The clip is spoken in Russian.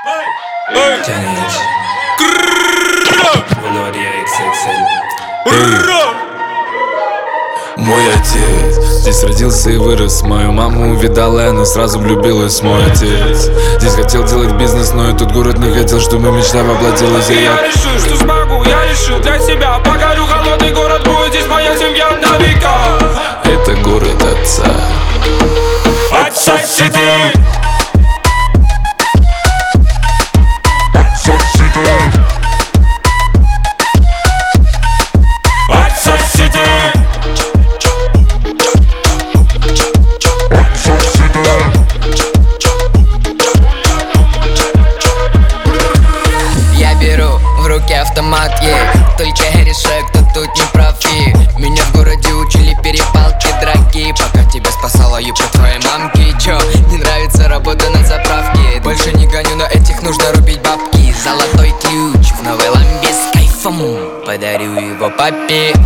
Тянешь Валерия XXL. Мой отец здесь родился и вырос. Мою маму увидала, и она сразу влюбилась. Мой отец здесь хотел делать бизнес, но этот город не хотел, чтобы мечта воплотилась. И я решил, что смогу, я решил для себя. Покорю холодный город, будет здесь моя семья на века. Это город отца. Отца-Сити. В руке автомат, только решаю, кто тут не прав. Меня в городе учили перепалки, драки, пока тебя спасала юбка твоей мамки. Чё, не нравится работа на заправке? Больше не гоню, на этих нужно рубить бабки. Золотой ключ в новой ламбе с кайфом, подарю его папе.